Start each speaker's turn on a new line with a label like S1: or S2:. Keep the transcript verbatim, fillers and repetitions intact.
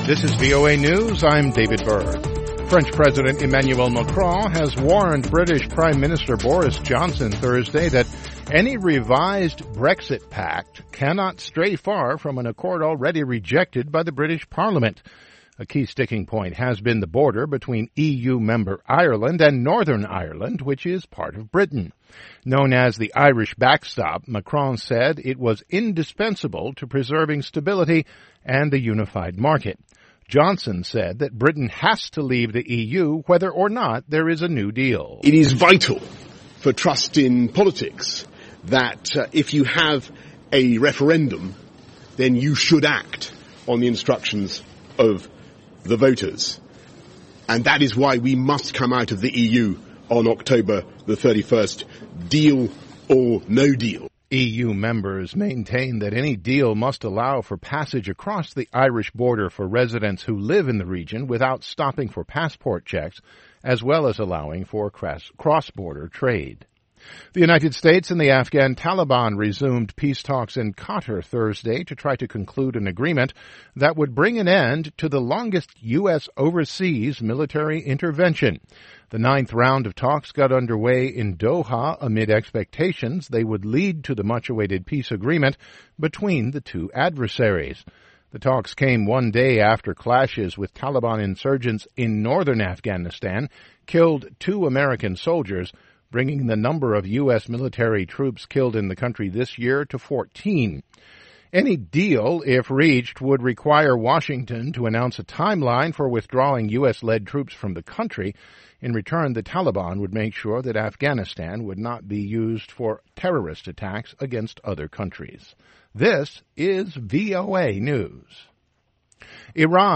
S1: This is V O A News. I'm David Berg. French President Emmanuel Macron has warned British Prime Minister Boris Johnson Thursday that any revised Brexit pact cannot stray far from an accord already rejected by the British Parliament. A key sticking point has been the border between E U member Ireland and Northern Ireland, which is part of Britain. Known as the Irish backstop, Macron said it was indispensable to preserving stability and the unified market. Johnson said that Britain has to leave the E U whether or not there is a new deal.
S2: It is vital for trust in politics that uh, if you have a referendum, then you should act on the instructions of the voters. And that is why we must come out of the E U on October the thirty-first, deal or no deal.
S1: E U members maintain that any deal must allow for passage across the Irish border for residents who live in the region without stopping for passport checks, as well as allowing for cross-border trade. The United States and the Afghan Taliban resumed peace talks in Qatar Thursday to try to conclude an agreement that would bring an end to the longest U S overseas military intervention. The ninth round of talks got underway in Doha amid expectations they would lead to the much-awaited peace agreement between the two adversaries. The talks came one day after clashes with Taliban insurgents in northern Afghanistan killed two American soldiers, bringing the number of U S military troops killed in the country this year to fourteen. Any deal, if reached, would require Washington to announce a timeline for withdrawing U S-led troops from the country. In return, the Taliban would make sure that Afghanistan would not be used for terrorist attacks against other countries. This is V O A News. Iran